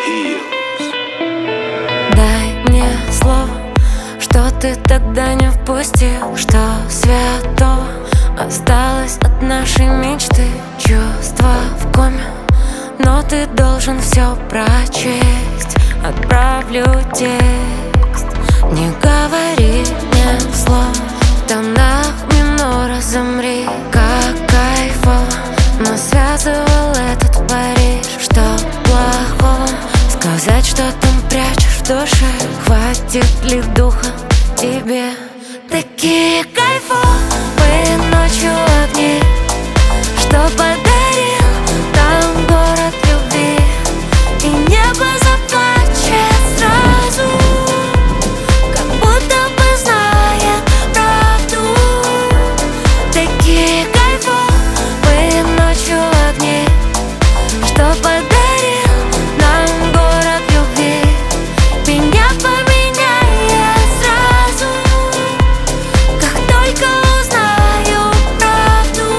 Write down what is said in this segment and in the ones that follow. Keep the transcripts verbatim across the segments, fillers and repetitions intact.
Hills. Дай мне слово, что ты тогда не впустил, что святого осталось от нашей мечты. Чувства в коме, но ты должен все прочесть. Отправлю текст. Не говори мне слов, в тонах минора замри. Как кайфово, но связывал этот Париж. Что плохого сказать, что там прячешь в душе? Хватит ли духа тебе? Такие кайфовые ночью огни, что подарил там город любви. И небо заплачет сразу, как будто бы знает правду. Такие кайфовые ночью огни, что подарил нам город любви. Меня поменяет сразу, как только узнаю правду.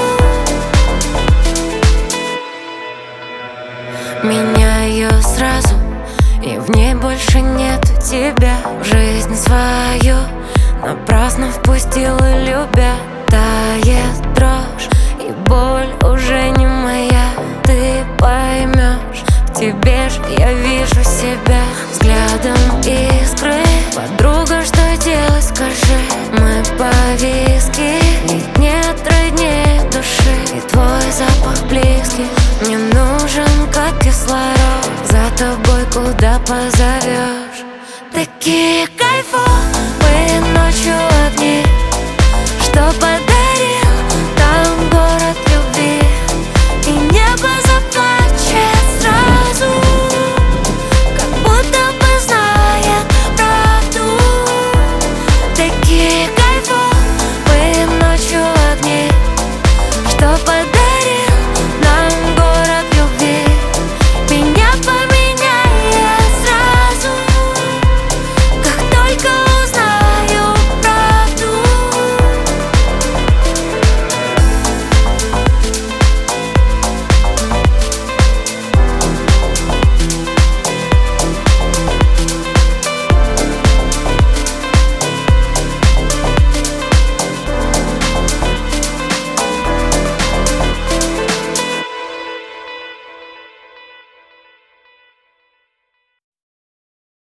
Меняю сразу, и в ней больше нету тебя. В жизнь свою напрасно впустил, и любя тает дрожь, и боль уже не моя. Ты поймешь, в тебе ж я вижу себя. Взглядом искры, подруга, что делать, скажи? Мы повиски, ведь нет роднее души. И твой запах близкий мне нужен, как кислород. За тобой куда позовешь. Такие кайфовые ночью